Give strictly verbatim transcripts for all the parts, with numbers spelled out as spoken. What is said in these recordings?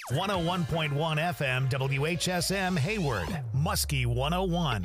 one oh one point one F M W H S M Hayward, Muskie one oh one.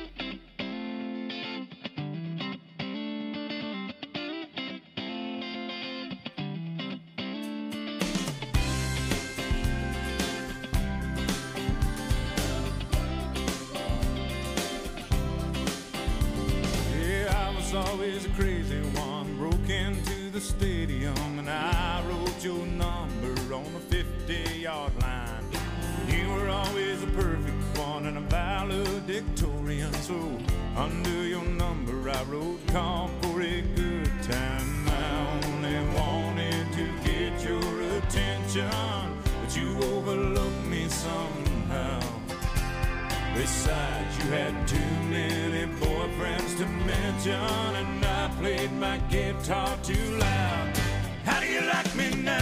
Always a crazy one, broke into the stadium and I wrote your number on the fifty-yard line. You were always a perfect one and a valedictorian, so under your number I wrote call for a good time. I only wanted to get your attention, but you overlooked me somehow. Besides, you had too many boyfriends to mention, and I played my guitar too loud. How do you like me now?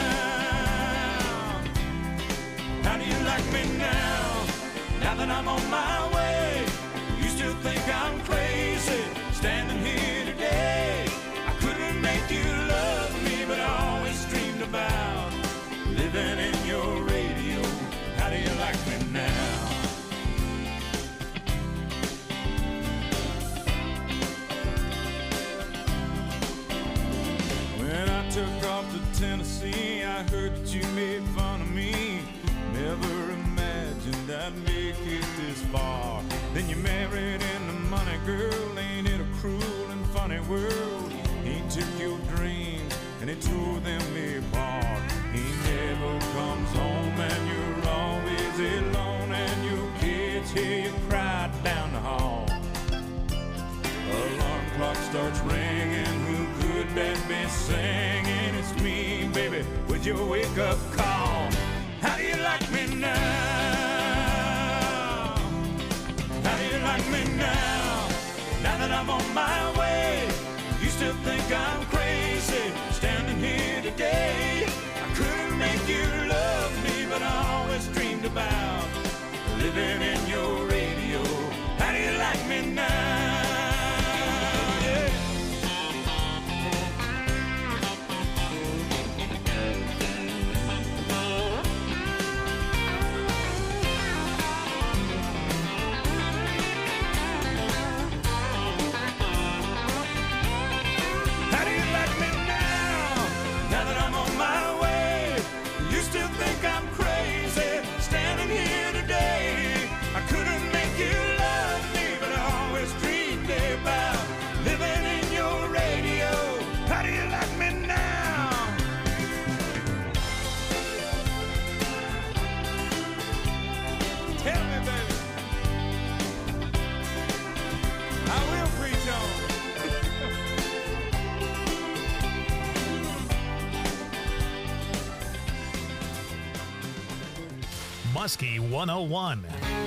How do you like me now? Now that I'm on my way, you still think I'm crazy, standing here today. I couldn't make you love me, but I always dreamed about living in your radio. How do you like me now? Took off to Tennessee, I heard that you made fun of me. Never imagined I'd make it this far. Then you married into money, girl. Ain't it a cruel and funny world? He took your dreams and he tore them apart. He never comes home and you're always alone, and your kids hear you cry down the hall. Alarm clock starts ringing, who could that be singing? It's me, baby, with your wake-up call. How do you like me now? How do you like me now? Now that I'm on my way, you still think I'm crazy, standing here today. I couldn't make you love me, but I always dreamed about living in your radio. How do you like me now? Muskie one oh one.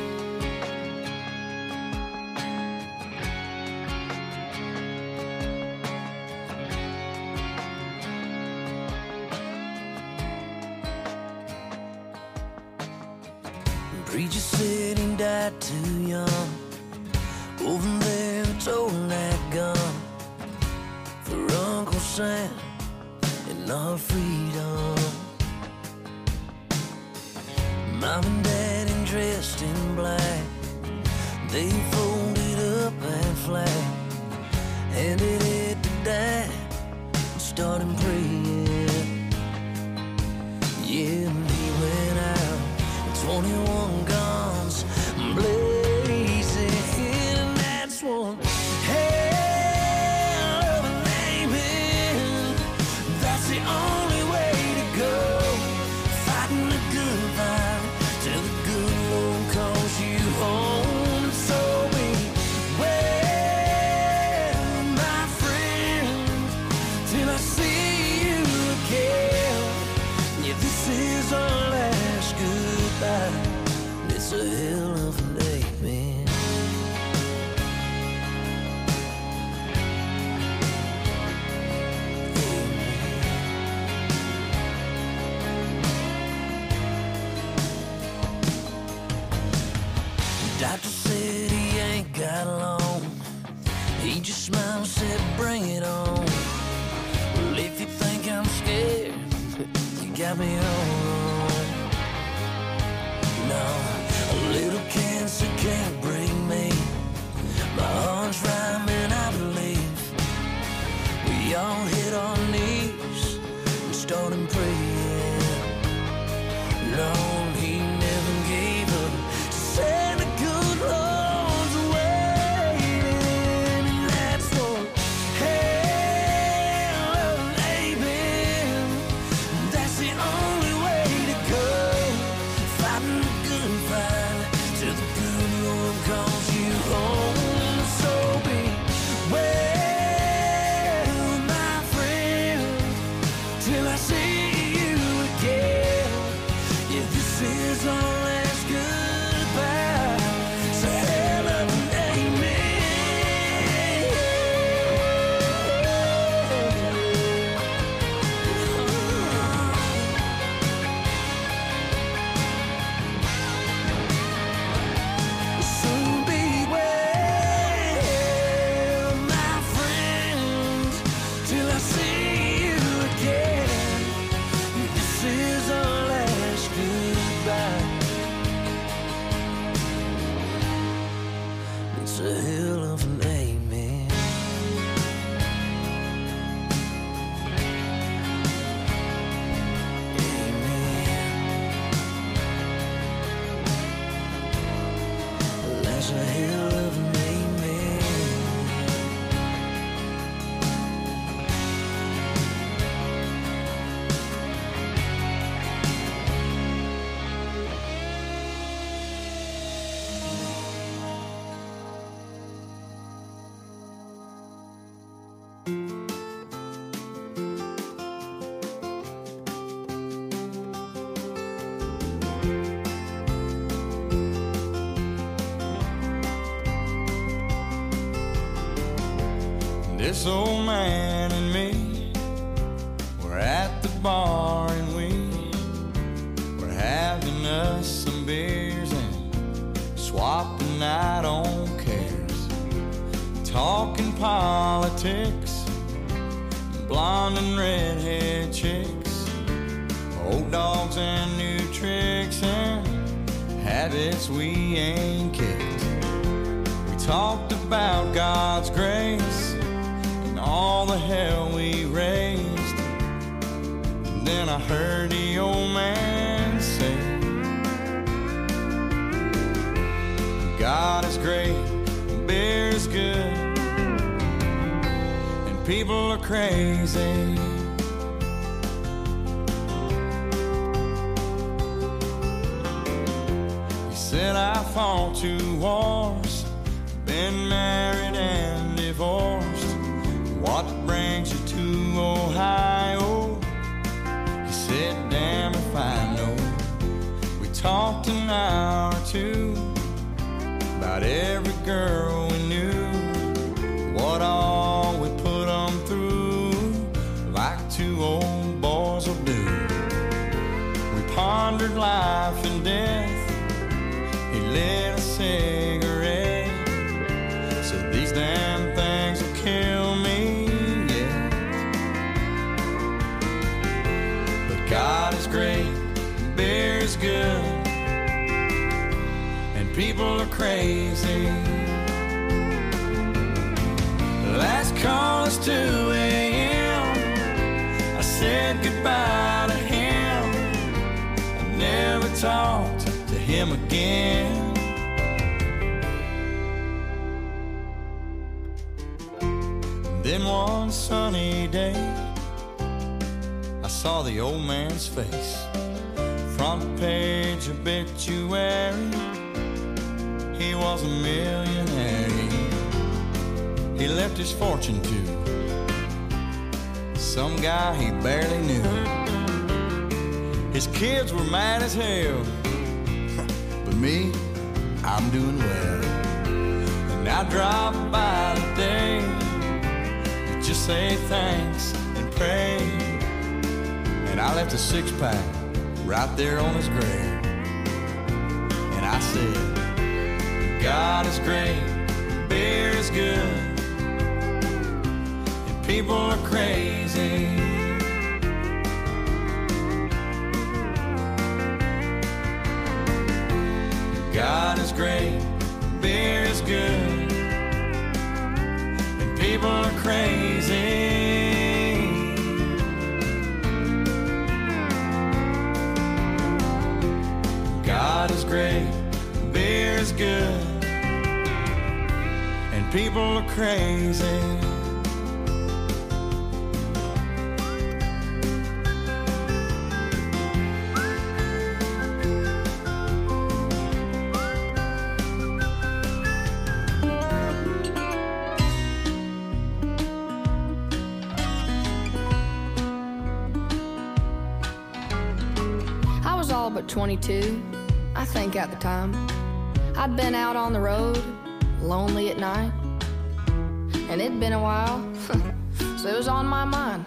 Preacher said he died too young. Over there, toting that gun for Uncle Sam and our freedom. Mom and Dad and dressed in black, they folded up that flag, handed it to Dad and started praying. Yeah, and he went out with twenty-one guns blazing, and that's one hell of a name. That's the only way to go, fighting the good fight till the good Lord calls you home. So beware, my friend, till I see you again. Yeah, this is our last goodbye. It's a hell of a night, man. Doctor said he ain't got long. He just smiled and said, bring it on. Well, if you think I'm scared, you got me all wrong. we all hit our knees and started praying. Lord, he never gave up. Said the good Lord's waiting, and that's for hell and amen. That's the only way to go, fighting the good fight till the good Lord calls you home. So be well, my friend, till I see you again. Yeah, this is our last goodbye. So hell of an So be well, my friend, till I see you again. This is our last goodbye. It's a hell of an amen. Amen. That's a hell of an amen. This old man and me were at the bar and we were having us some beers and swapping out on cares, talking politics, blonde and redhead chicks, old dogs and new tricks and habits we ain't kicked. We talked about God's grace, all the hell we raised. And then I heard the old man say, God is great, beer is good, and people are crazy. He said, I fought two wars, been married and divorced. What brings you to Ohio? He said, damn if I know. We talked an hour or two about every girl we knew, what all we put them through, like two old boys will do. We pondered life and death. He lit a cigarette, said these damn things will kill me. God is great, beer is good, and people are crazy. Last call is two a.m. I said goodbye to him. I never talked to him again. Then one sunny day, I saw the old man's face, front page obituary. He was a millionaire. He left his fortune to some guy he barely knew. His kids were mad as hell, but me, I'm doing well. And I drop by today to just say thanks and pray. And I left a six-pack right there on his grave. And I said, God is great, beer is good, and people are crazy. God is great, beer is good, and people are crazy. people are crazy. I was all but twenty-two, I think at the time. I'd been out on the road, lonely at night, and it'd been a while, so it was on my mind.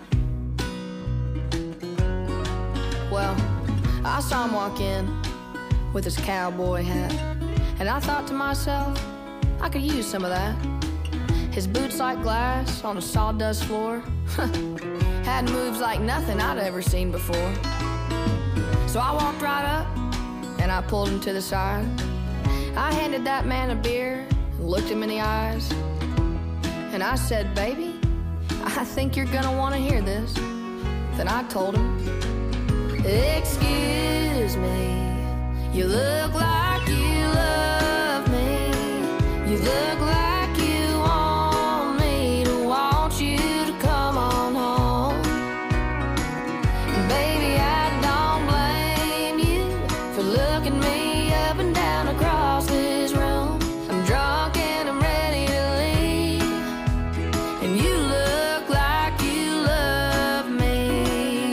Well, I saw him walk in with his cowboy hat, and I thought to myself, I could use some of that. His boots like glass on a sawdust floor had moves like nothing I'd ever seen before. So I walked right up and I pulled him to the side. I handed that man a beer and looked him in the eyes, and I said, baby, I think you're gonna want to hear this. Then I told him, excuse me, you look like you love me. You look like you want me to want you to come on home. And baby, I don't blame you for looking me up and down across this room. I'm drunk and I'm ready to leave, and you look like you love me.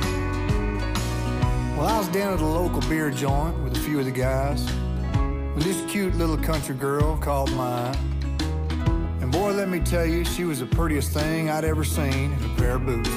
Well, I was down at a local beer joint with a few of the guys when this cute little country girl caught my eye. And boy, let me tell you, she was the prettiest thing I'd ever seen in a pair of boots.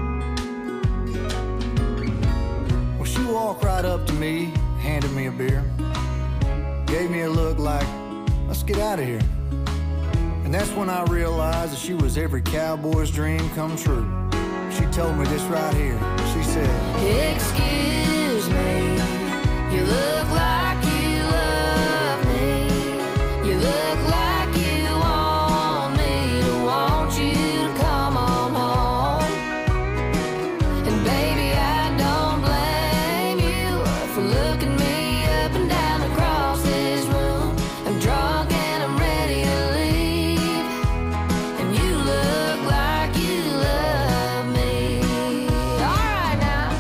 Well, she walked right up to me, handed me a beer, gave me a look like, let's get out of here. And that's when I realized that she was every cowboy's dream come true. She told me this right here. She said, excuse me, you look like you love me. You look like you want me to want you to come on home. And baby, I don't blame you for looking me up and down across this room. I'm drunk and I'm ready to leave, and you look like you love me. All right now.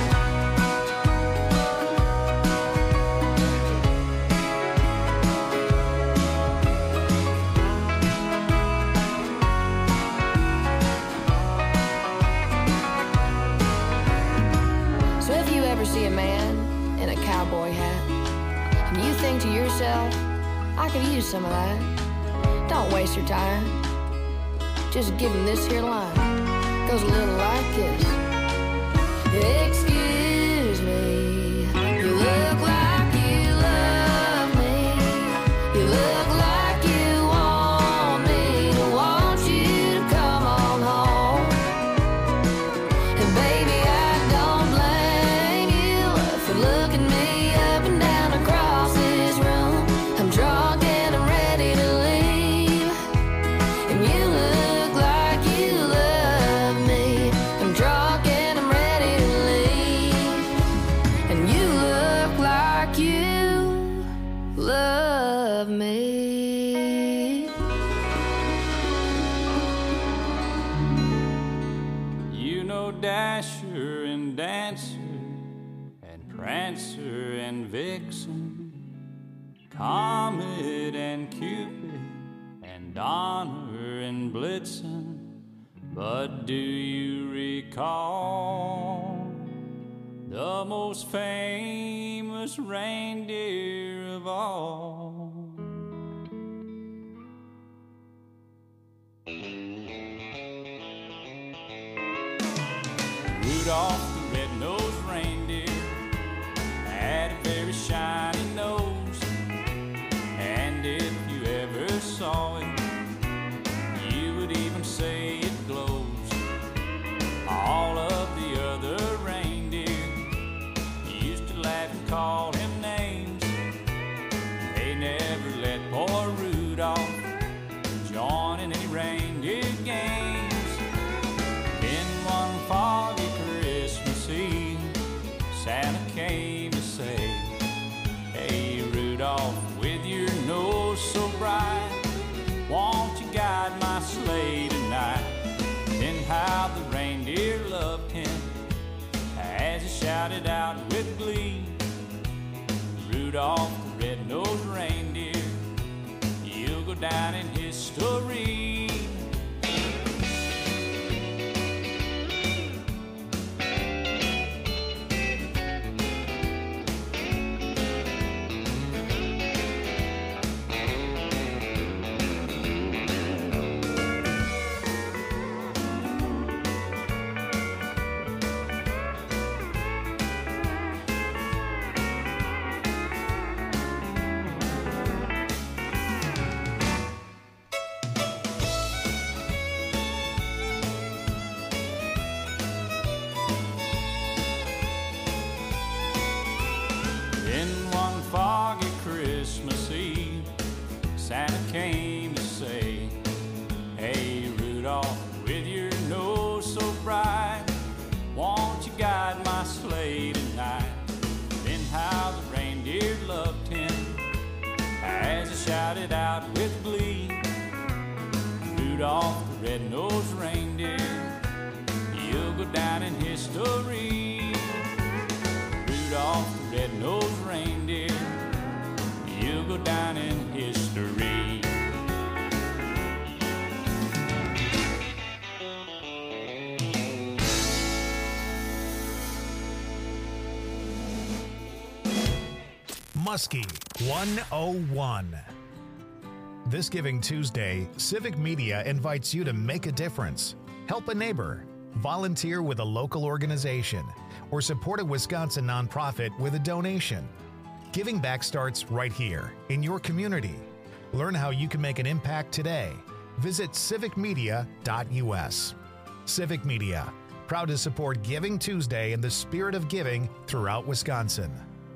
So if you ever see a man in a cowboy hat and you think to yourself, I could use some of that, don't waste your time. Just give him this here line. Goes a little like this. Excuse me, you look like you love me. You look like you want me to want you to come on home. And baby, I don't blame you for looking me up and down across this room. I'm drunk and I'm ready to leave, and you look like you love me. I'm drunk and I'm ready to leave, and you look like you love me. You know Dasher and Dancer and Prancer and Vixen, Comet and Cupid and Donner and Blitzen. But do you recall the most famous reindeer of all? Rudolph the red-nosed reindeer had a very shiny nose, and if you ever saw it, you would even say it glows. All of the other reindeer used to laugh and call him names. They never let poor Rudolph join in any reindeer games. Then one foggy Christmas Eve, Santa came to say, how the reindeer loved him as he shouted out with glee, Rudolph the red-nosed reindeer, you'll go down in history. Santa came to say, hey Rudolph, with your nose so bright, won't you guide my sleigh tonight? Then how the reindeer loved him as he shouted out with glee, Rudolph the red-nosed reindeer, you'll go down in history. Rudolph the red-nosed reindeer, you'll go down in history. Muskie one oh one. This Giving Tuesday, Civic Media invites you to make a difference, help a neighbor, volunteer with a local organization, or support a Wisconsin nonprofit with a donation. Giving back starts right here in your community. Learn how you can make an impact today. Visit civic media dot u s. Civic Media, proud to support Giving Tuesday in the spirit of giving throughout Wisconsin.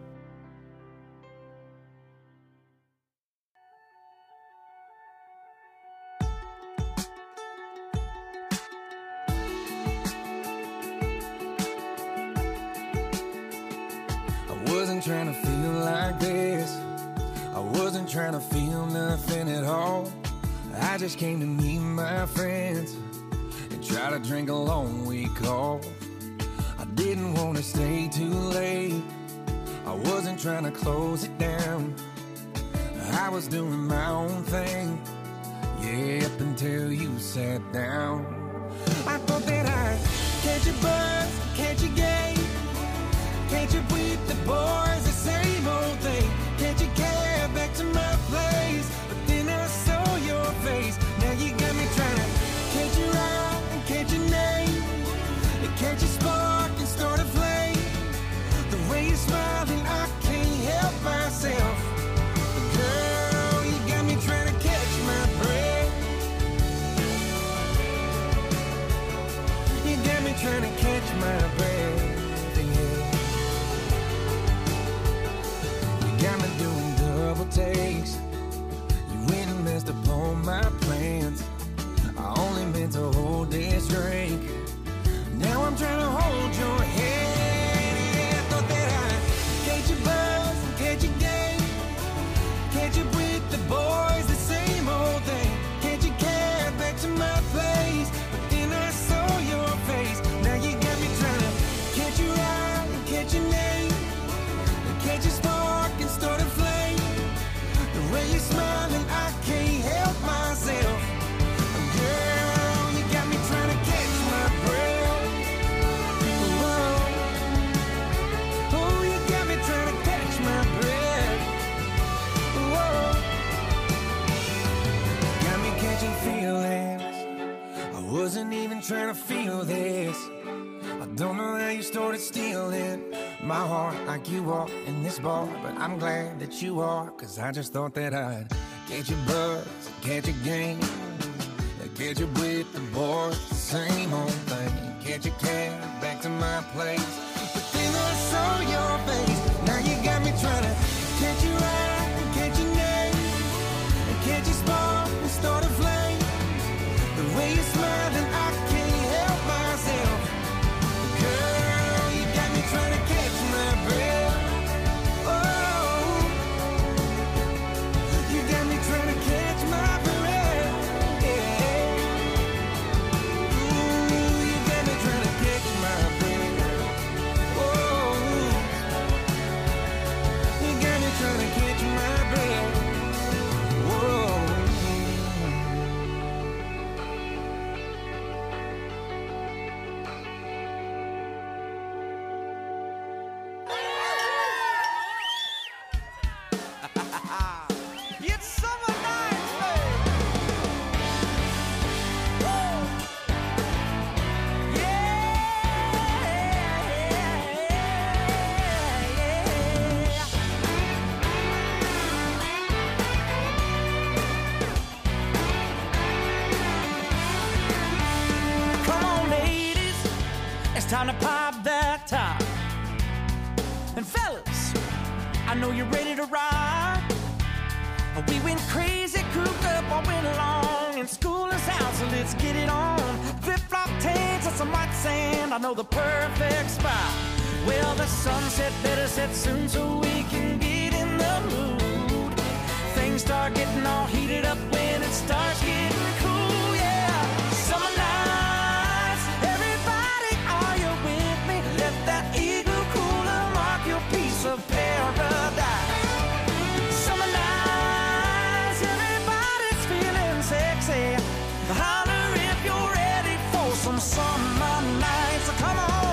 Trying to feel like this, I wasn't trying to feel nothing at all. I just came to meet my friends and try to drink a long week off. I didn't want to stay too late, I wasn't trying to close it down. I was doing my own thing, yeah, up until you sat down. I thought that I'd catch a buzz, catch a game, catch up with the boys, the same old thing. Catch a cab back to my place, but then I saw your face. Now you got me trying to catch your eye and catch your name, and catch a spark and start a flame. The way you're smiling, I can't help myself. But girl, you got me trying to catch my breath. You got me trying to catch my breath. Got me doing double takes. You went and messed up all my plans. I only meant to hold this drink. Now I'm trying to hold your hand. Yeah, I thought that I'd catch a buzz and catch a game, catch up with the boys, the same old thing. Catch a cab back to my place, but then I saw your face. Now you got me trying to catch your eye and catch your name, and catch a spark and start a flame. The way you're smiling, I can't help myself. Girl, you got me trying to catch my breath. Whoa. Oh, you got me trying to catch my breath. Whoa. Got me catching feelings. I wasn't even trying to feel this. I don't know how you started stealing my heart like you are in this bar, but I'm glad that you are, cause I just thought that I'd catch a buzz, catch a game, catch up with the boys, the same old thing. Catch a cab back to my place, but then I saw your face. Now you got me trying to catch your eye and catch your name, and catch a spark and start a flame. The way you're smiling, I can't help myself. Girl, you got me trying to catch my breath. Oh, you got me trying to catch my breath. Yeah. Ooh, you time to pop that top. And fellas, I know you're ready to ride. We went crazy, cooped up all winter long, and school is out, so let's get it on. Flip-flop tanks and some white sand, I know the perfect spot. Well, the sunset better set soon so we can get in the mood. Things start getting all heated up when it starts getting cool, yeah. Summer nights, everybody, are you with me? Let that igloo cooler mark your piece of paradise. Summer nights, everybody's feeling sexy. Holler if you're ready for some summer nights. So come on.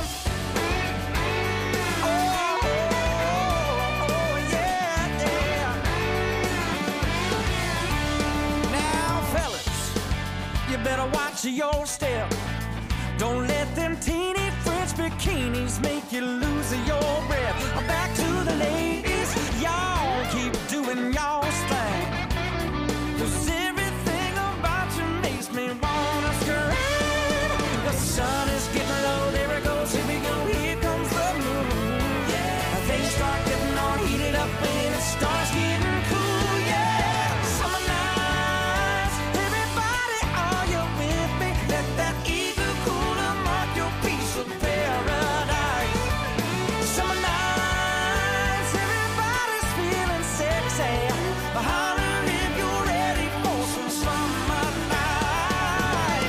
Better watch your step. Don't let them teeny French bikinis make you lose your breath. Back to the ladies, y'all keep doing y'all's thing. 'Cause everything about you makes me wanna scream. The sun is getting low, there it goes, here we go, here comes the moon. Yeah, they start getting all heated up when it starts getting cool. Yeah, summer nights, everybody, are you with me? Let that igloo cooler mark your piece of paradise. Summer nights, everybody's feeling sexy. Holler if you're ready for some summer night.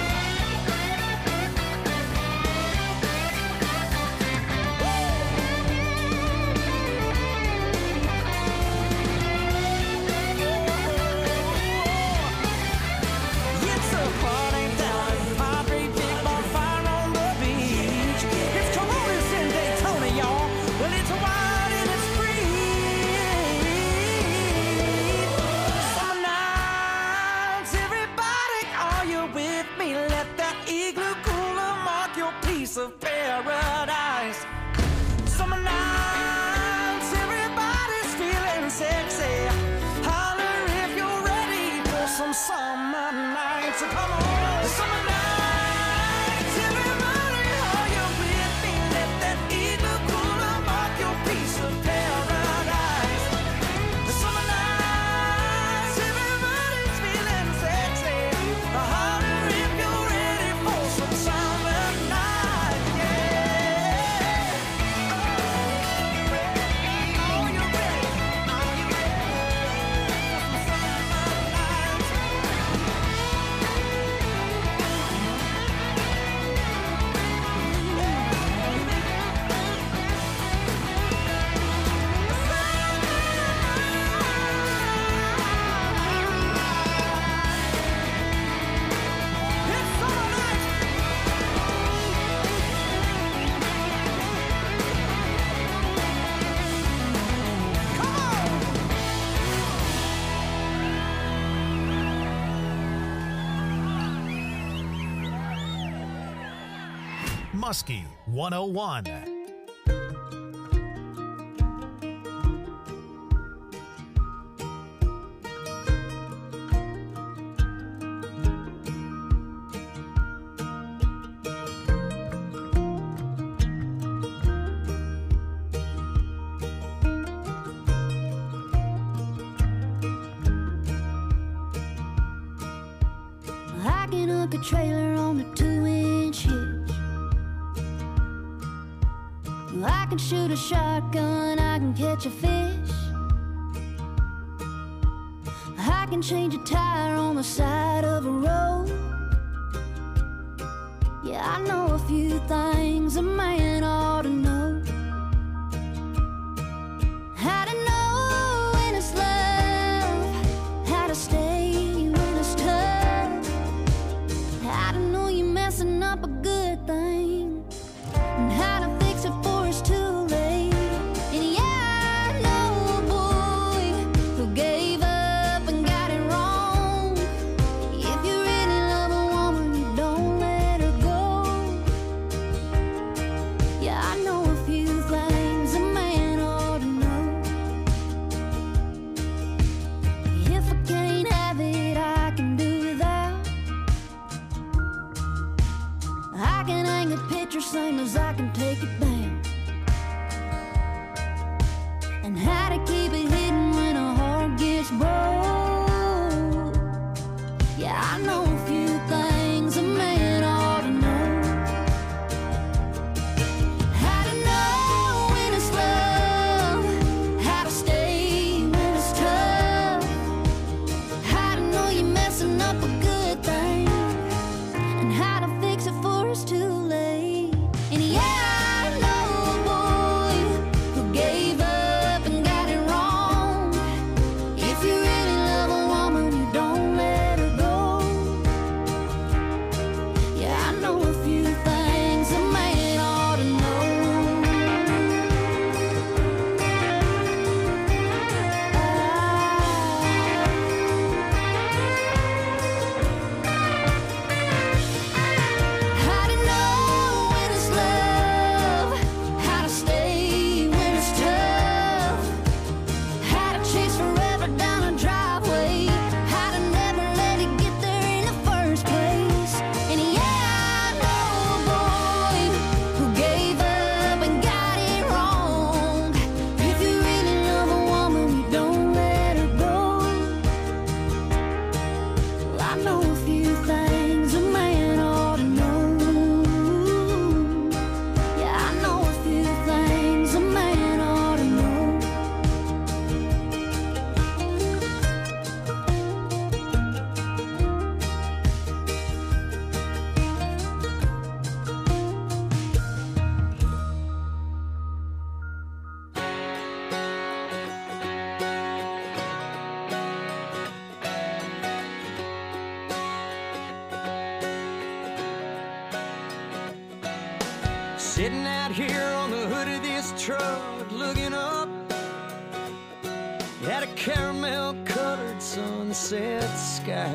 It's a party down at Padre, big bonfire on the beach. It's Coronas in Daytona, y'all. Well, it's wide and it's free. Summer nights, everybody, are you with me? Let that igloo cooler mark your piece of paradise. Summer nights, everybody's feeling sexy. Holler if you're ready for some summer nights. So come on. Summer nights, everybody, are you with me? Let that igloo cooler mark your piece of paradise. Summer nights, everybody's feeling sexy. Holler if you're ready for some summer nights. Yeah. Are you ready? Are you ready for some summer nights? It's summer nights. Come on. Muskie one oh one. I can hook a trailer on a two-inch hitch. I can shoot a shotgun, I can catch a fish. I can change a tire on the side of a road. Yeah, I know a few things a man ought to know. How to know when it's love, how to stay when it's tough, how to know you're messing up a good thing, and how to fix it before it's too late. And yeah, I know a boy who gave up and got it wrong. If you really love a woman, you don't let her go. Yeah, I know a few things a man ought to know. If I can't have it, I can do without. I can hang the picture same as I can take it down, and how to keep it hidden when a heart gets broke. Yeah, I know a few things a man ought to know. How to know when it's love, how to stay when it's tough, how to know you're messing up a good thing, and how to fix it before it's too late. And yeah, I know a boy who gave up and got it wrong. If you really love a woman, you don't let her go. Yeah, I know a few things a man ought to know. How to know when it's love, how to stay when it's tough, how to chase forever down a driveway, how to never let it get there in the first place. And yeah, I know a boy who gave up and got it wrong. If you really love a woman, you don't let her go. Well, I know a few things a man ought to know. Yeah, I know a few things a man ought to know. Sitting out here on the hood of this truck, looking up at a caramel-colored sunset sky.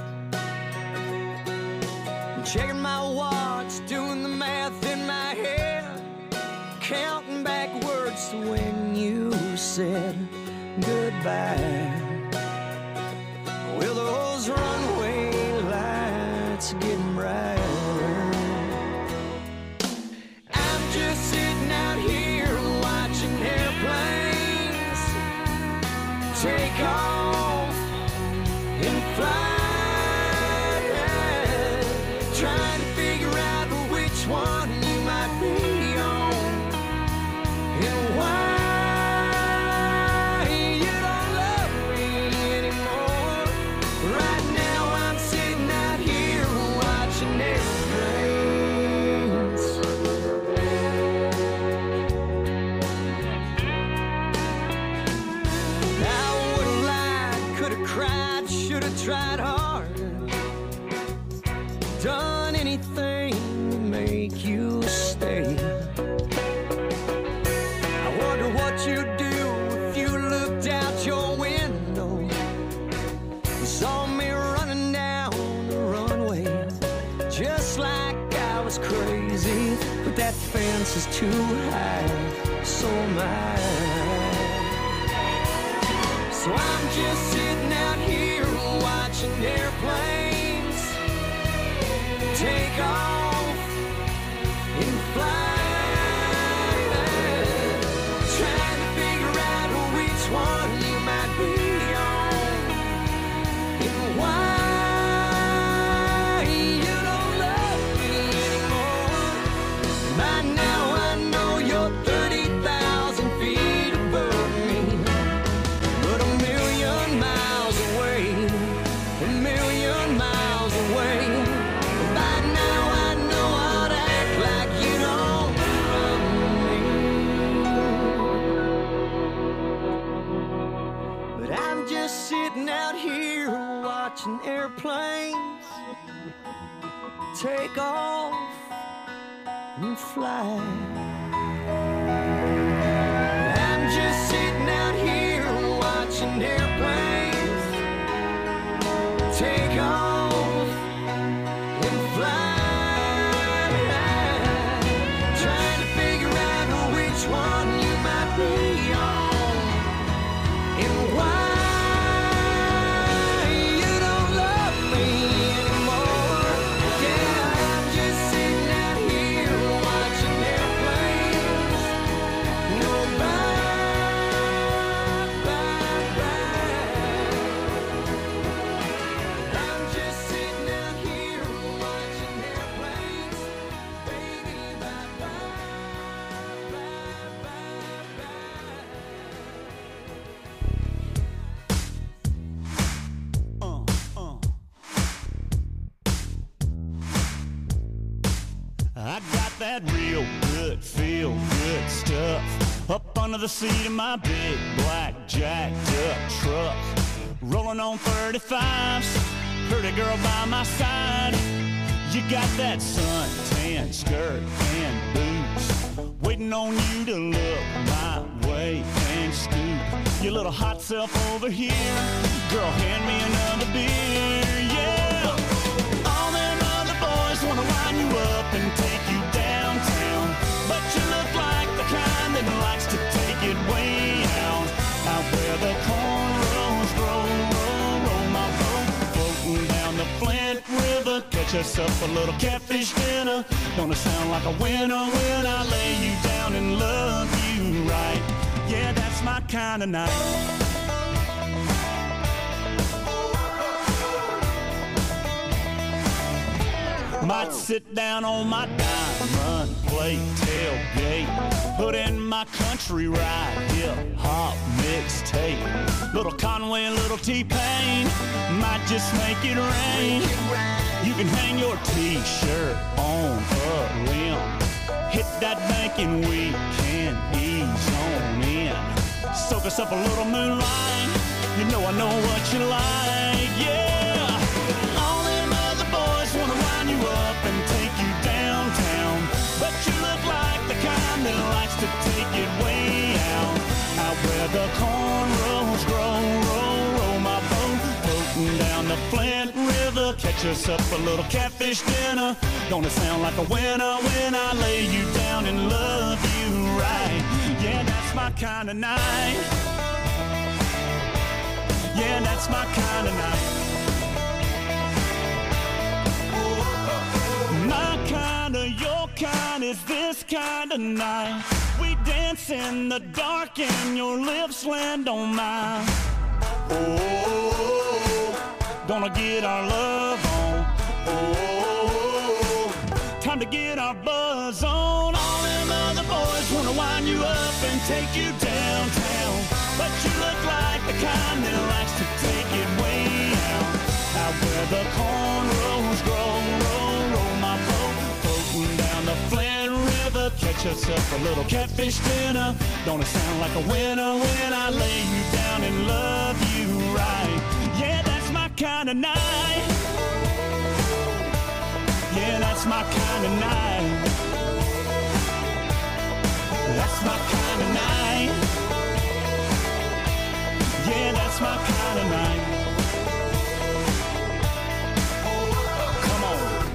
I'm checking my watch, doing the math in my head, counting backwards to when you said goodbye. Well, those runway lights are getting brighter. I'm just sitting out here watching airplanes take off and fly, trying to figure out which one you might be on and why you don't love me anymore. Right now I'm sitting out here watching airplanes. I would've lied, could've cried, should've tried harder, done anything to make you stay. I wonder what you'd do if you looked out your window and saw me running down the runway, just like I was crazy. But that fence is too high, so am I. So I'm just sitting out here watching airplanes take off and fly, trying to figure out which one you might be on and why you don't love me anymore. By now I know you're thirty thousand feet above me, but a million miles away, a million miles away. By now I know I'd act like you don't love me. But I'm just sitting out here watching airplanes take off and fly. I'm just sitting out here watching airplanes take off and fly, trying to figure out which one you might be on and why you don't love me anymore. Yeah, I'm just sitting out here I got that real good, feel good stuff up under the seat of my big black jacked up truck. Rolling on thirty-fives, pretty girl by my side. You got that suntan skirt and boots, waiting on you to look my way and scoop your little hot self over here. Girl, hand me another beer, yeah. All them other boys wanna line you up and take you downtown, but you look like the kind that likes to take it way out, out where the cornrows grow, roll, roll my boat, floating down the Flint River. Catch us up a little catfish dinner. Gonna sound like a winner when I lay you down and love you right. Yeah, that's my kind of night. Might sit down on my diamond plate tailgate, put in my country ride, hip hop mixtape. Little Conway and little T-Pain might just make it rain. You can hang your t-shirt on a limb, hit that bank and we can ease on in. Soak us up a little moonlight, you know I know what you like, yeah. All them other boys wanna line you up and take you downtown, but you look like the kind that likes to take it way out, out where the cornrows grow, roll, roll my boat, floating down the Flint River. Catch us up a little catfish dinner. Gonna sound like a winner when I lay you down and love you right. Yeah, that's my kind of night. Yeah, that's my kind of night. My kind of, your kind is this kind of night. We dance in the dark and your lips land on mine. Oh, gonna get our love on. Oh, time to get our buzz on. All them other boys wanna wind you up and take you downtown, but you look like the kind that likes to take it way out, out where the cornrows grow, roll, roll my boat, floating down the Flint River. Catch us up a little catfish dinner. Gonna sound like a winner when I lay you down and love you right. Yeah, that's my kind of night. Yeah, that's my kind of night. That's my kind of night. Yeah, that's my kind of night. Come on.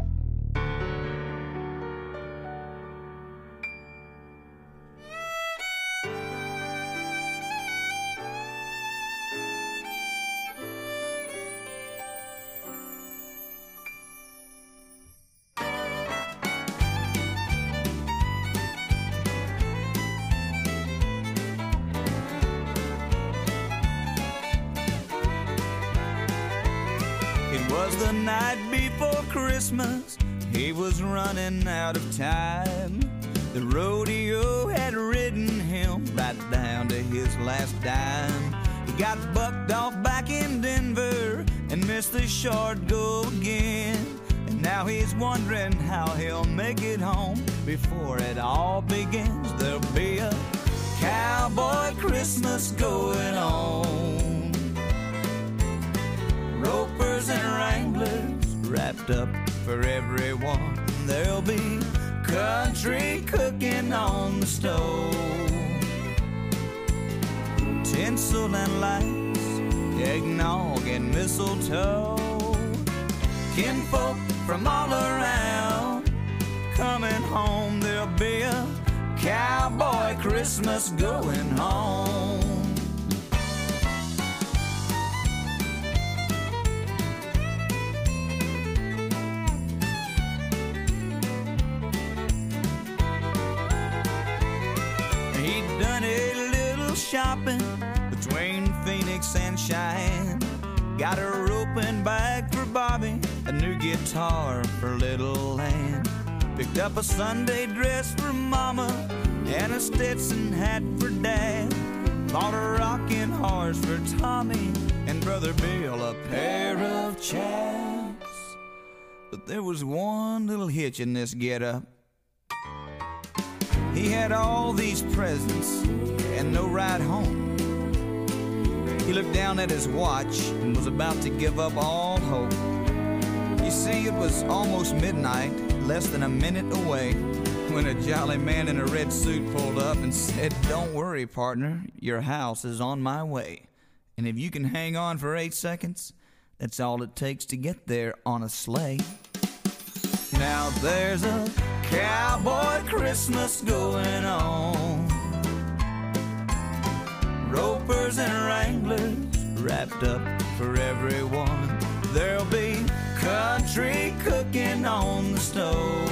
The night before Christmas, he was running out of time. The rodeo had ridden him right down to his last dime. He got bucked off back in Denver and missed the short go again. And now he's wondering how he'll make it home before it all begins. There'll be a cowboy Christmas going on. Ropers and Wranglers wrapped up for everyone. There'll be country cooking on the stove, tinsel and lights, eggnog and mistletoe. Kinfolk from all around coming home. There'll be a cowboy Christmas going home. Shopping between Phoenix and Cheyenne. Got a roping bag for Bobby, a new guitar for little Ann. Picked up a Sunday dress for Mama and a Stetson hat for Dad. Bought a rocking horse for Tommy and Brother Bill a pair of chaps. But there was one little hitch in this getup. He had all these presents and no ride home. He looked down at his watch and was about to give up all hope. You see, it was almost midnight, less than a minute away, when a jolly man in a red suit pulled up and said, "Don't worry, partner, your house is on my way. And if you can hang on for eight seconds, that's all it takes to get there on a sleigh." Now there's a cowboy Christmas going on. Ropers and Wranglers wrapped up for everyone. There'll be country cooking on the stove,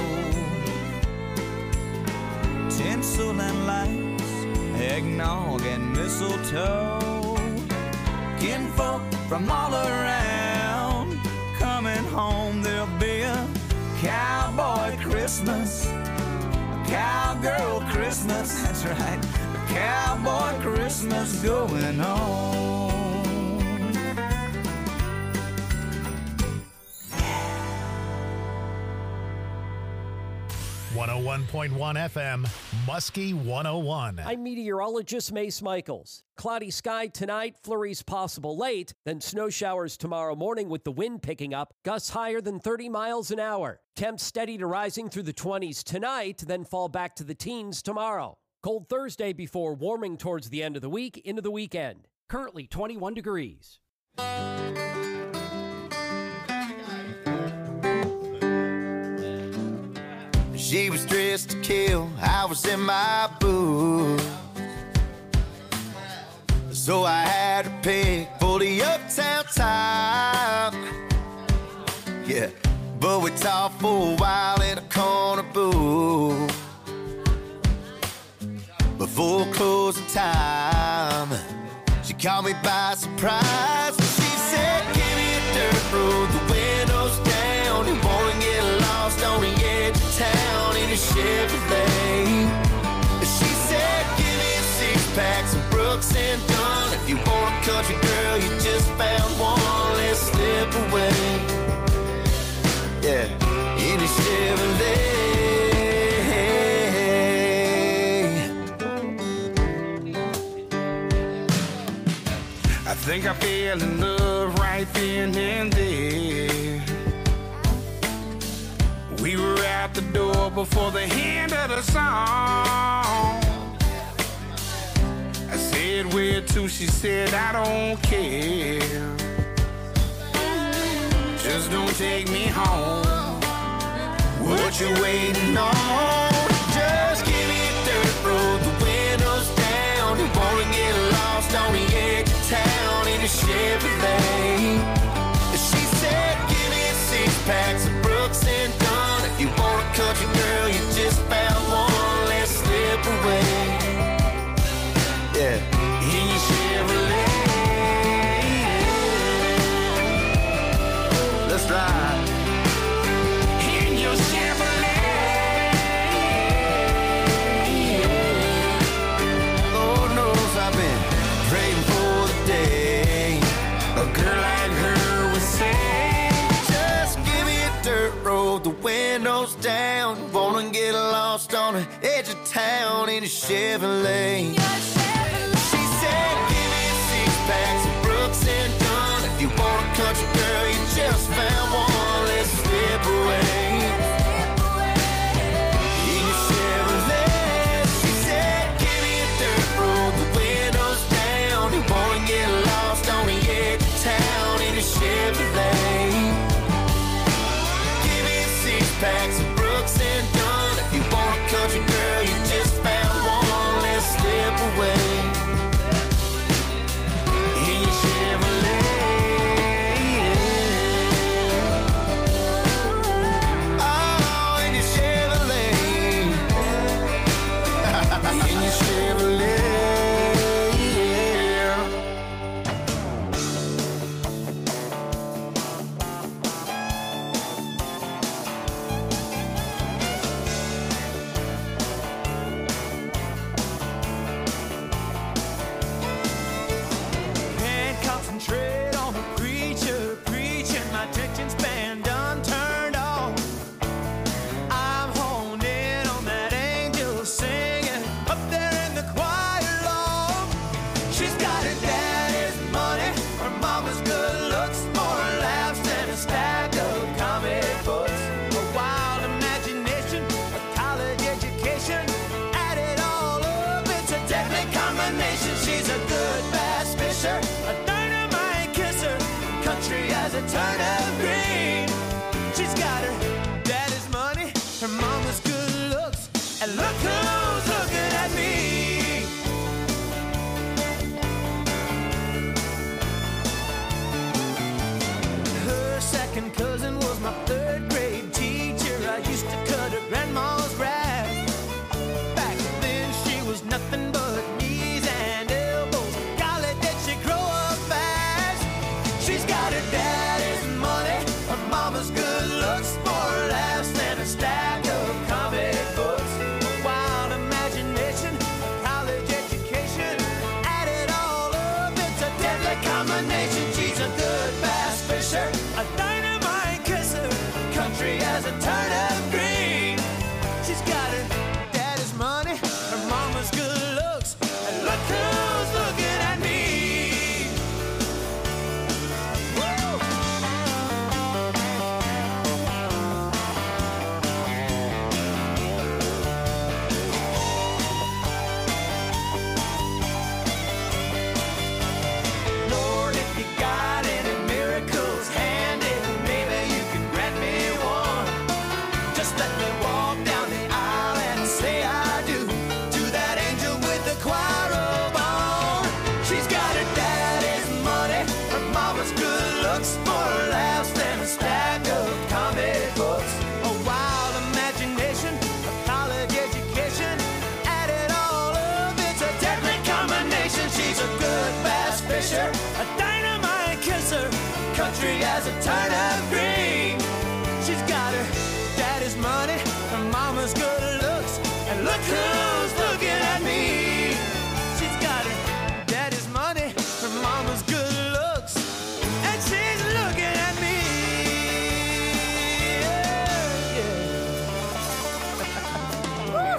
tinsel and lights, eggnog and mistletoe. Kinfolk from all around coming home. There'll be a cowboy Christmas, a cowgirl Christmas, that's right, a cowboy Christmas going on. one oh one point one F M, Muskie one oh one. I'm meteorologist Mace Michaels. Cloudy sky tonight, flurries possible late, then snow showers tomorrow morning with the wind picking up, gusts higher than thirty miles an hour. Temps steady to rising through the twenties tonight, then fall back to the teens tomorrow. Cold Thursday before warming towards the end of the week into the weekend. Currently twenty-one degrees. She was dressed to kill, I was in my booth. So I had to pick for the uptown time. Yeah, but we talked for a while in a corner booth. Before closing time, she caught me by surprise. She said, "Give me a dirt road, the windows down. You wanna get lost on the edge of town in a Chevrolet." She said, "Give me a six-pack, some Brooks and Dunn. If you want a country girl, you just found one. Let's slip away." Yeah, in a Chevrolet. I think I fell in love right then and there. We were out the door before the end of the song. I said, "Where to?" She said, "I don't care. Just don't take me home. What you waiting on? Just give me a dirt road, the windows down. You wanna get lost on the edge of town in a Chevrolet." She said, "Give me a six-pack, some Brooks and Dunn. If you want a country girl, you just found one. Let's slip away." Yeah, in your Chevrolet. Let's ride. In your Chevrolet. Lord knows I've been praying for the day a girl like her would say, "Just give me a dirt road, the windows down. Wanna get lost on the edge of town in a Chevrolet." She said, "Give me a six-pack, some Brooks and Dunn. If you want a country girl, you just found one. Let's slip away." In your Chevrolet. She said, "Give me a dirt road, the windows down. You wanna get lost on the edge of town in a Chevrolet. Give me a six-pack, some Brooks and Dunn. If you want a country girl, you just found one. Let's slip away." In your Chevrolet. got her daddy's money, her mama's good looks, and look who's looking at me. Lord, if you got any miracles handy, maybe you can grant me one. Just let me walk down the aisle and say I do to that angel with the choir robe on. She's got her daddy's money, her mama's good looks, more laughs than a stack of comic books. A wild imagination, a college education, add it all up, it's a deadly combination. She's a good bass fisher, a dynamite kisser, country as a turnip green. She's got her daddy's money, her mama's good looks, and look who's looking at me. She's got her daddy's money, her mama's good looks, and she's looking at me. Yeah, yeah. Woo!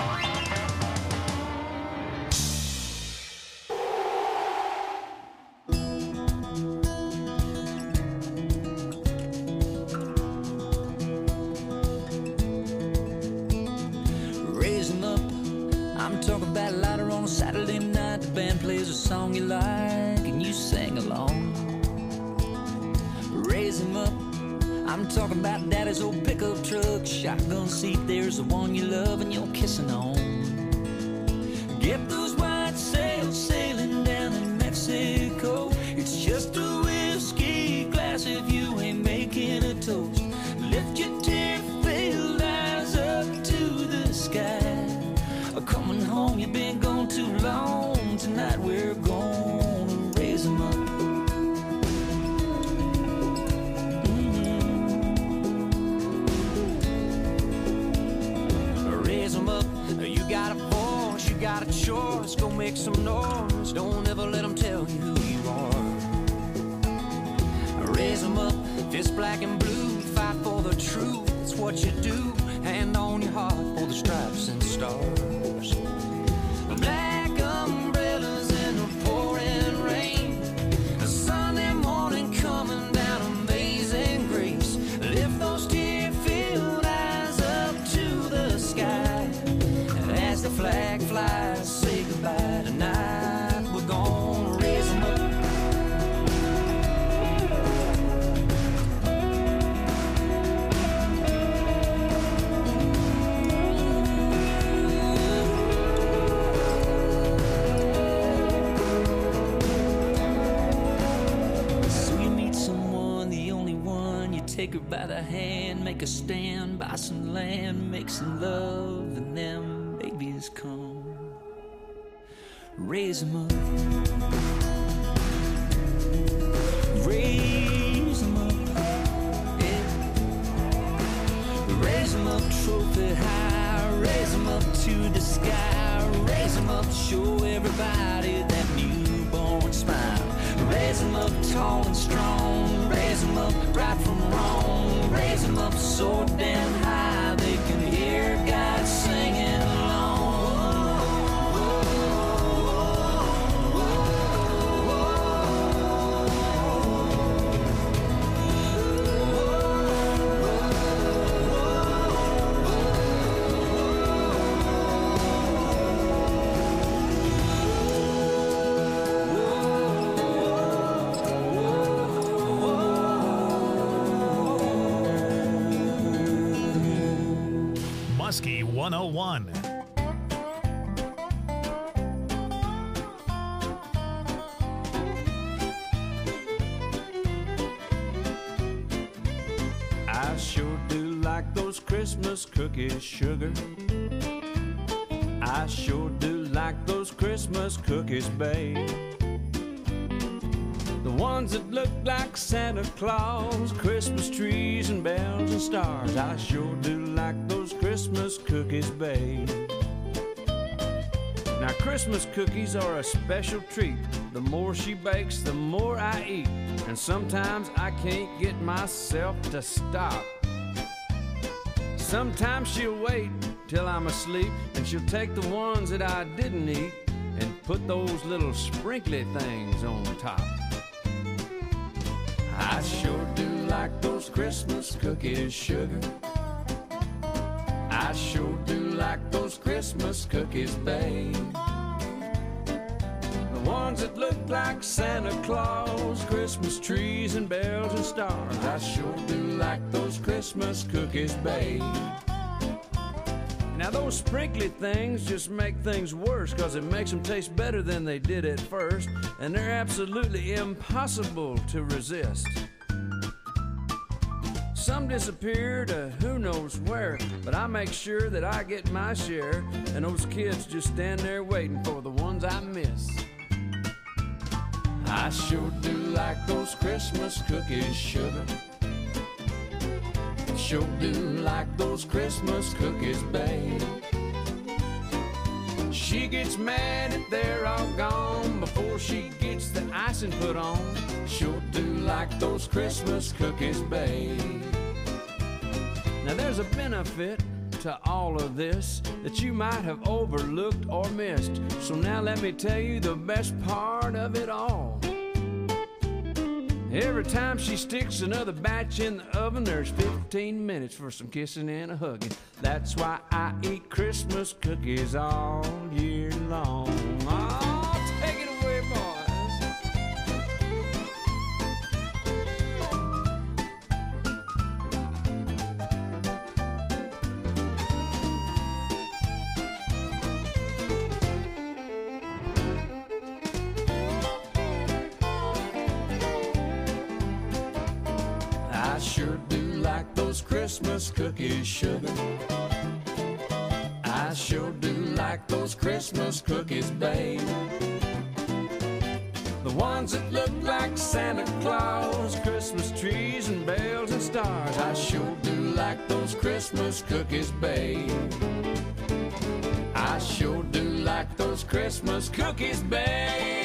Raise 'em up. I'm talking about louder on a Saturday night. The band plays a song you like and you sing along. Raise 'em up. I'm talking about daddy's old pickup truck, shotgun seat. There's the one you love and you're kissing on. Get those white sails sailing down in Mexico. It's just a whiskey glass if you ain't making a toast. Lift your tear-filled eyes up to the sky. Coming home, you've been gone too long. Tonight we're gonna raise 'em up. Mm-hmm. Raise 'em up. You got a voice, you got a choice. Go make some noise. Don't ever let 'em tell you who you are. Raise 'em up. Fist black and blue. Fight for the truth. It's what you do. Hand on your heart for the stripes and stars. Black umbrellas in the pouring rain. A Sunday morning coming down, amazing grace. Lift those tear-filled eyes up to the sky. And as the flag flies, say goodbye tonight. We're gonna raise 'em up. Take her by the hand, make a stand, buy some land, make some love, and them babies come. Raise 'em up. Raise 'em up. Yeah. Raise 'em up, trophy high. Raise 'em up to the sky. Raise 'em up, show everybody that newborn smile. Raise 'em up tall and strong. Raise 'em up right from wrong. Raise 'em up so damn high they can hear God singing Muskie one oh one. I sure do like those Christmas cookies, sugar. I sure do like those Christmas cookies, babe. The ones that look like Santa Claus, Christmas trees and bells and stars. I sure do like those Christmas cookies, babe. Now Christmas cookies are a special treat. The more she bakes, the more I eat. And sometimes I can't get myself to stop. Sometimes she'll wait till I'm asleep, and she'll take the ones that I didn't eat and put those little sprinkly things on top. I sure do like those Christmas cookies, sugar. I sure do like those Christmas cookies, babe. The ones that look like Santa Claus, Christmas trees and bells and stars. I sure do like those Christmas cookies, babe. Now those sprinkly things just make things worse, cause it makes them taste better than they did at first, and they're absolutely impossible to resist. Some disappear to who knows where, but I make sure that I get my share, and those kids just stand there waiting for the ones I miss. I sure do like those Christmas cookies, sugar. Sure do like those Christmas cookies, babe. She gets mad if they're all gone before she gets the icing put on. Sure do like those Christmas cookies, babe. Now there's a benefit to all of this that you might have overlooked or missed. So now let me tell you the best part of it all. Every time she sticks another batch in the oven, there's fifteen minutes for some kissing and a hugging. That's why I eat Christmas cookies all year long. Oh, take it away, boys. I sure do like those Christmas cookies, sugar. I sure do like those Christmas cookies, babe. The ones that look like Santa Claus, Christmas trees and bells and stars. I sure do like those Christmas cookies, babe. I sure do like those Christmas cookies, babe.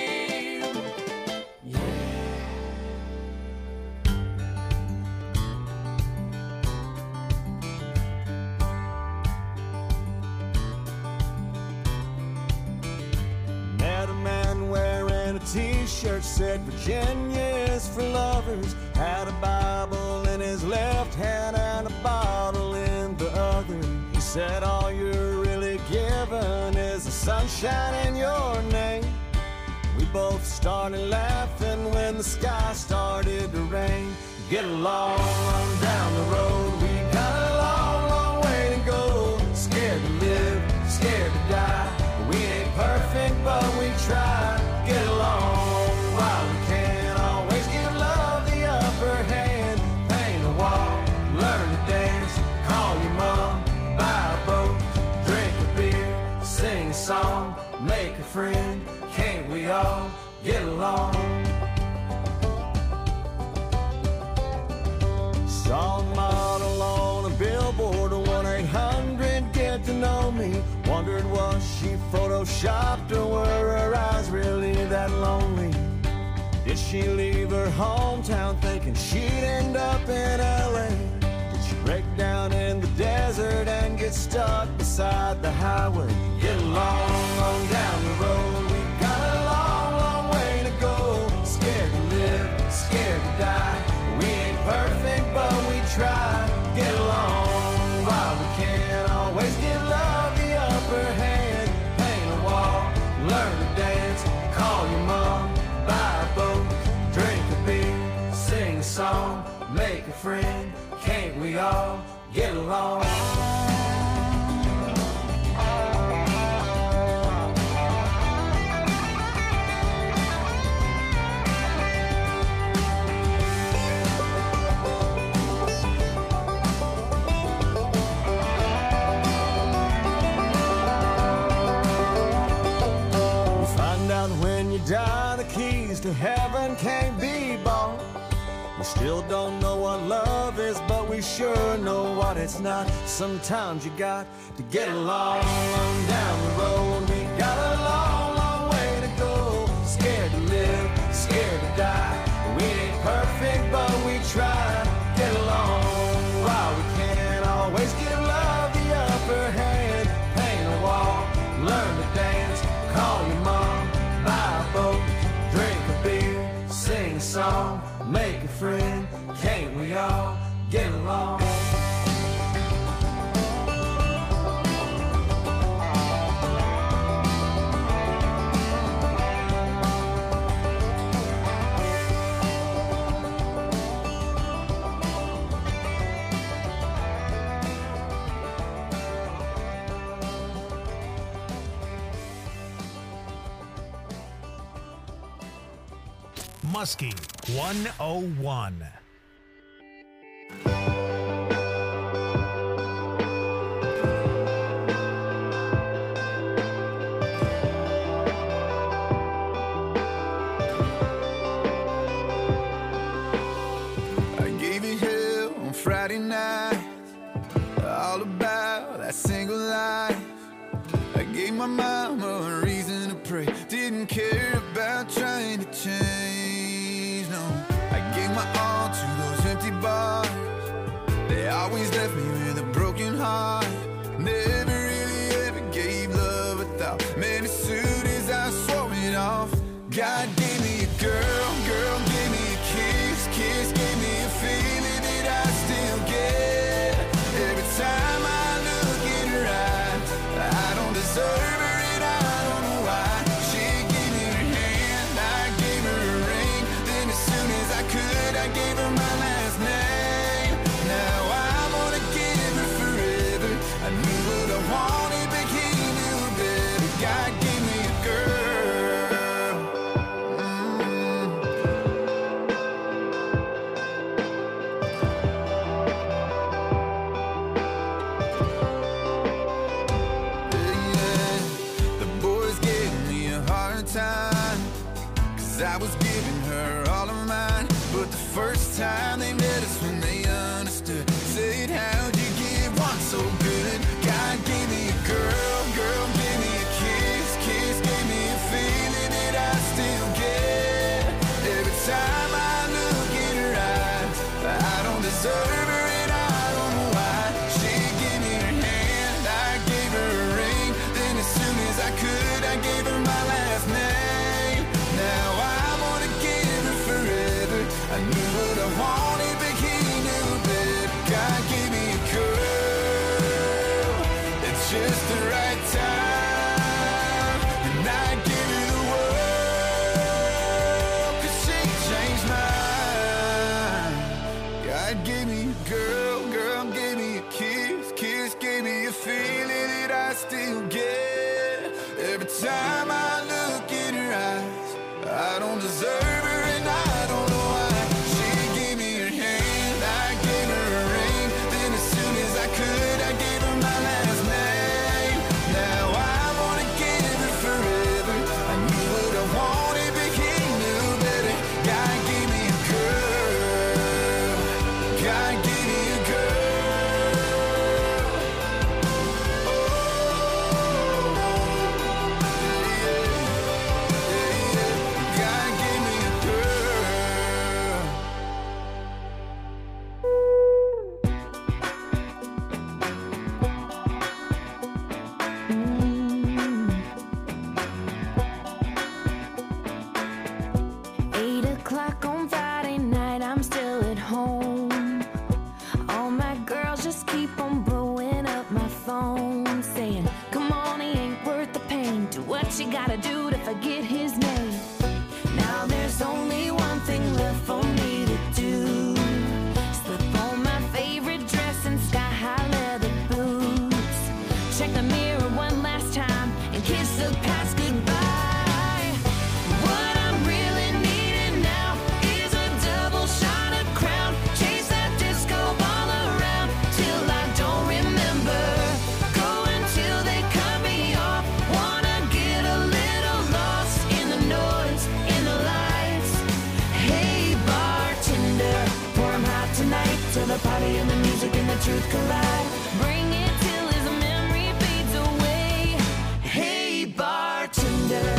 T-shirt said Virginia is for lovers. Had a Bible in his left hand and a bottle in the other. He said all you're really given is the sunshine in your name. We both started laughing when the sky started to rain. Get along on down the road. We got a long, long way to go. Scared to live, scared to die. We ain't perfect, but we try. Get along while we can. Always give love the upper hand. Paint a wall, learn to dance. Call your mom, buy a boat, drink a beer, sing a song, make a friend. Can't we all get along? Saw a model on a billboard, one eight hundred get to know me. Wondered was she photoshopped or were her eyes really that lonely? Did she leave her hometown thinking she'd end up in L A? Did she break down in the desert and get stuck beside the highway? Get along on down the road. We got a long, long way to go. Scared to live, scared to die. We ain't perfect, but we try. Get along while we can. Always give love the upper hand. Paint a wall, learn to dance. Call your mom, buy a boat, drink a beer, sing a song, make a friend. Can't we all get along? Die, the keys to heaven can't be bought. We still don't know what love is, but we sure know what it's not. Sometimes you got to get along down the road. We got a long, long way to go. Scared to live, scared to die. We ain't perfect, but we try. Get along while we can. Always give love the upper hand. Muskie one oh one. Friday night, all about that single life. I gave my mama a reason to pray. Didn't care about trying to change, no. I gave my all to those empty bars. They always left me with a broken heart. Never really ever gave love a thought. Man, as soon as I swore it off, God gave me a girl, girl gave me a kiss, kiss gave me a feeling that I still get. Every time I look in her eyes, I don't deserve her and I don't know why. She gave me her hand, I gave her a ring. Then as soon as I could, I gave her my last name. Now I'm gonna give her forever. I knew what I wanted, but he knew better. God gave me a girl. Cause I was giving her all of mine, but the first time they met us when they understood, said, how'd you give one so good? God gave me a girl, girl gave me a kiss, kiss gave me a feeling that I still get. Every time I look in her eyes, I don't deserve her and I don't know why. She gave me her hand, I gave her a ring. Then as soon as I could, I gave her my last name. Now I'm gonna give her forever. I knew what I wanted, but he knew better. God gave me a girl at just the right time, and I give her the world, cause she changed mine. God gave me a girl, girl gave me a kiss, kiss gave me a feeling that I still get. Every time I look in her eyes, I don't deserve her and I don't know why. She gave me her hand, I gave her a ring. Then as soon as I could, I gave her my last name. Now I wanna give her forever. I knew what I wanted, but he knew better. God gave me a girl. God gave me a girl. Oh, yeah, yeah, yeah. God gave me a girl. Eight o'clock on Friday night, I'm still at home. All my girls just keep on blowing up my phone, saying, come on, he ain't worth the pain. Do what you gotta do to forget his name. Now there's only one thing left for me to do. Slip on my favorite dress and sky-high leather boots. Check the mirror one last time and kiss the past goodbye. What I'm really needing now is a double shot of Crown. Chase that disco ball around till I don't remember. Go until they cut me off. Wanna get a little lost in the noise, in the lights. Hey bartender, pour 'em hot tonight till the party and the music and the truth collide. Bring it till his memory fades away. Hey bartender.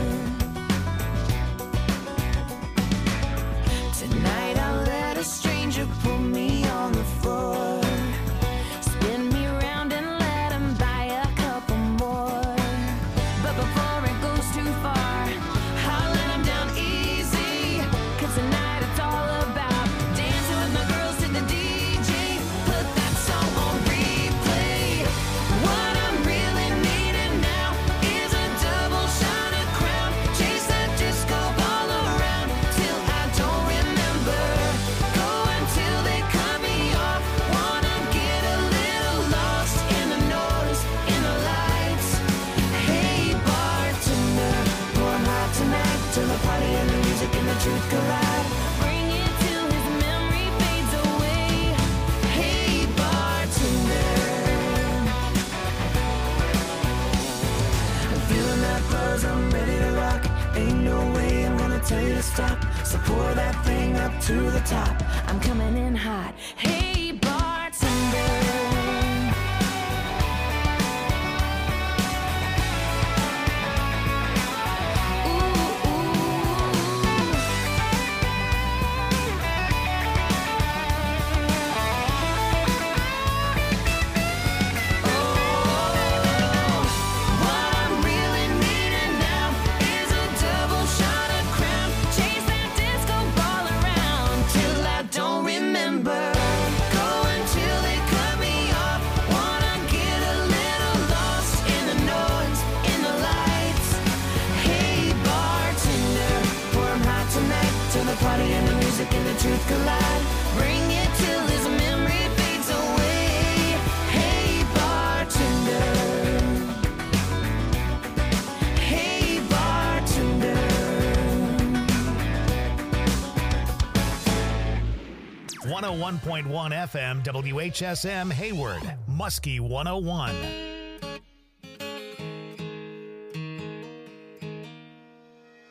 Tonight I'll let a stranger pull me on the floor. Spin me round and let him buy a couple more. But before it goes too far, I'll let him down easy. Cause tonight it's all about dancing with my girls to the D J. Put that song on replay. stop. So pour that thing up to the top. I'm coming in hot. Hey, bartender. And the truth collide. Bring it till his memory fades away. Hey, bartender. Hey, bartender. one oh one point one F M W H S M Hayward, Muskie one oh one.